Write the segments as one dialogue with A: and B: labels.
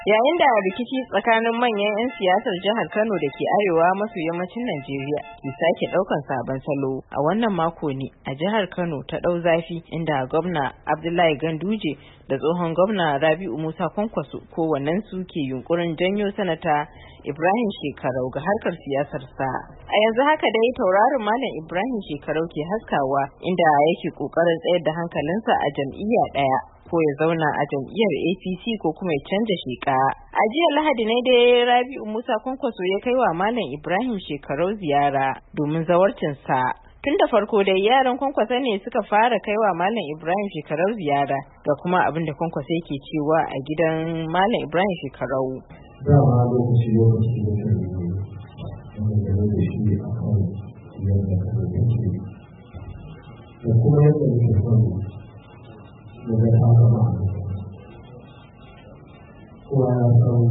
A: Yayin da rikici tsakanin manyan 'yan siyasar jihar Kano da ke arewa maso yammacin Najeriya ke sake ɗaukan sabon salo, a wannan mako ne a jihar Kano ta ɗau zafi inda gwamna Abdullahi Ganduje da tsohon gwamna Rabi'u Musa Kwankwaso kowannensu ke yunkurin janyo sanata Ibrahim Shekarau ga harkar siyasarsa. A yanzu haka dai tauraron Malam Ibrahim Shekarau ke haskawa inda yake kokarin tsayar da hankalinsa a jam'iyya ɗaya, ko ya zauna a jam'iyyar APC ko kuma ya canja sheka. A jiya Lahadi ne dai Rabi'u Musa Kwankwaso ya kai wa Malam Ibrahim Shekarau ziyara domin zawarcinsa. Tun da farko dai yaran Kwankwaso ne suka fara kai wa Malam Ibrahim Shekarau ziyara, ga kuma abin da Kwankwaso yake cewa a gidan Malam Ibrahim Shekarau.
B: Dama lokaci da ke da shi a kan yadda ka take da kuma yadda ke son da ya haka ba. Kowa ya san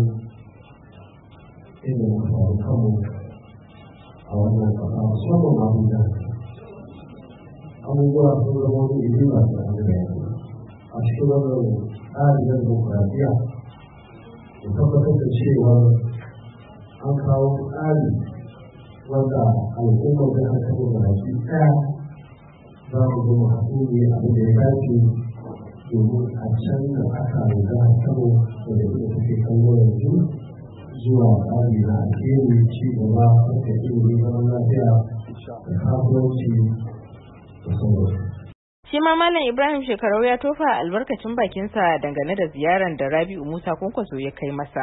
B: inda ya faru kanmu a wannan kasa musamman Abuja. Abubuwa sun zama wani iri masu da a cikin wannan tsarin na demokradiyya da tabbatar da cewa an kawo tsari wanda al'ummar da aka yi baki ɗaya za mu zama haɗu ne abin da ya dace domin a can da aka riga a kano da da ita take kallo yanzu zuwa tsari na alheri ci gaba da ilimi zaman lafiya da kasuwanci da sauransu.
A: Shi ma Malam Ibrahim Shekarau ya tofa albarkacin bakinsa dangane da ziyarar da Rabi'u Musa Kwankwaso ya kai masa.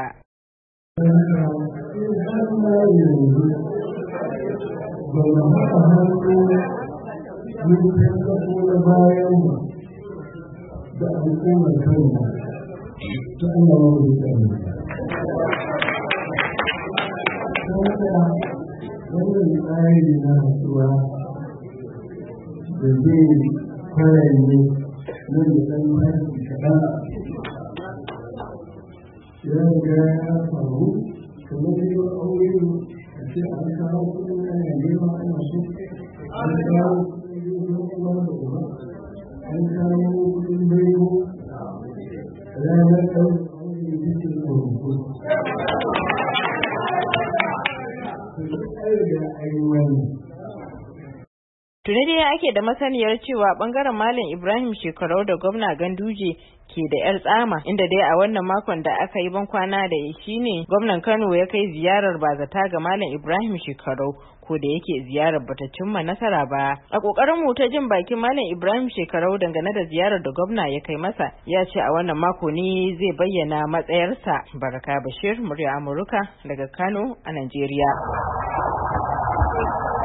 B: Kwanan ne nan da ɗan haiti kaɗan idan ga ya faru kamar da yau aure a ce an kawo kudin ana nema ana so an kawo kudin yau kuma da kuma an kawo kudin bayo ranar ɗan aure da ke ƙwarko
A: Tuni dai ake da masaniyar cewa bangaren Malam Ibrahim Shekarau da gwamna Ganduje ke da 'yar tsama, inda dai a wannan makon da aka yi bankwana da shi ne gwamnan Kano ya kai ziyarar bazata ga Malam Ibrahim Shekarau, ko da yake ziyarar bata cimma nasara ba. A kokarin mu ta jin bakin Malam Ibrahim Shekarau dangane da ziyarar da gwamna ya kai masa, ya ce a wannan mako ne zai bayyana matsayarsa. Baraka Bashir, murya Amurka daga Kano a Najeriya.